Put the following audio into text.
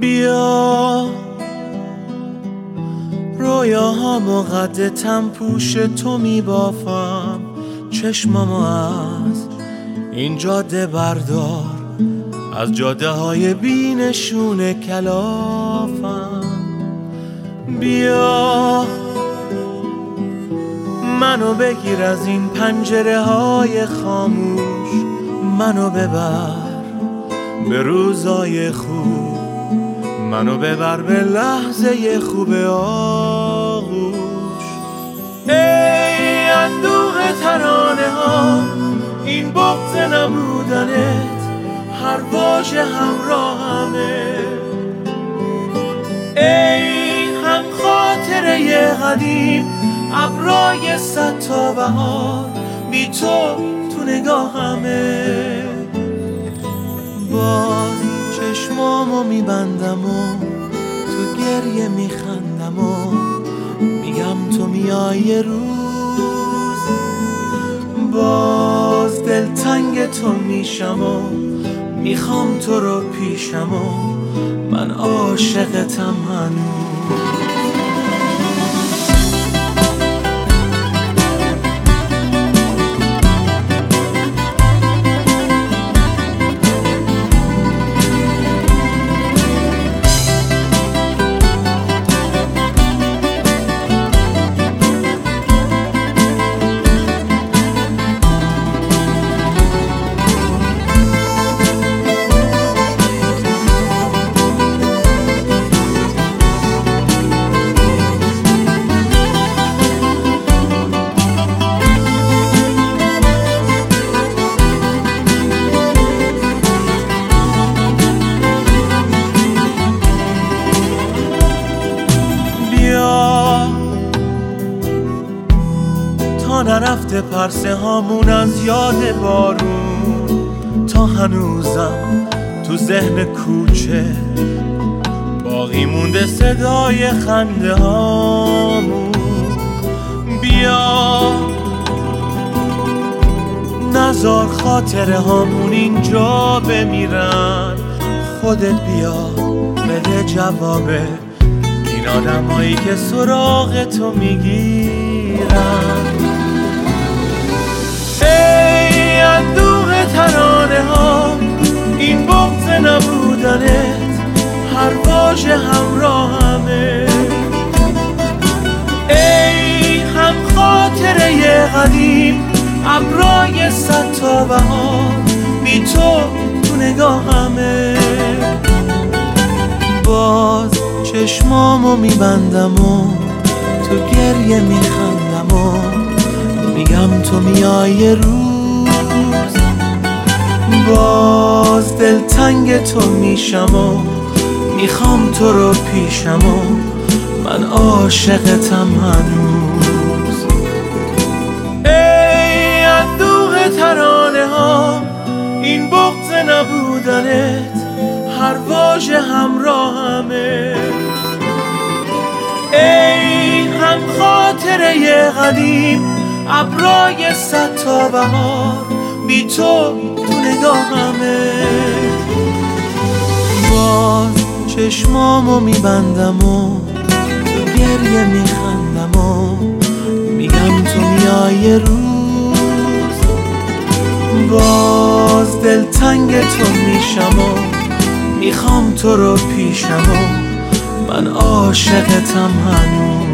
بیا رویاهامو قد تم پوش تو میبافم، چشمامو از این جاده بردار، از جاده های بی نشون کلافم. بیا منو بگیر از این پنجره های خاموش، منو ببر به روزای خوب، منو ببر به لحظه خوب آغوش. ای اندوه ترانه ها، این بغض نبودنت هر واژه همراهمه. ای هم خاطره قدیم، ابرای صد تا بهار بی تو نگاهمه. باز چشمامو میبندم و تو گریه میخندم و میگم تو میای یه روز. باز دلتنگ تو میشم و میخوام تو رو پیشم و من عاشقتم هنوز. تا نرفته پرسه هامون از یاد بارون، تا هنوزم تو ذهن کوچه باقی مونده صدای خنده هامون. بیا نذار خاطره هامون اینجا بمیرن، خودت بیا بده جواب این آدمایی که سراغ تو میگیرن. ای اندوه ترانه ها، این بغض نبودنت هر واژه همراهمه. ای هم خاطره قدیم، ابرای صد تا بهار بی تو نگاهمه. باز چشمامو میبندم و تو گریه میخندم و میگم تو میای یه روز. باز دلتنگ تو میشم و میخوام تو رو پیشم و من عاشقتم هنوز. ای اندوه ترانه ها، این بغض نبودنت هر واژه همراهمه. ای هم خاطره قدیم، ابرای صد تا بهار بی تو نگاهمه. باز چشمامو میبندم و تو گریه میخندم و میگم تو میای یه روز. باز دلتنگ تو میشم و میخوام تو رو پیشم و من عاشقتم هنوز.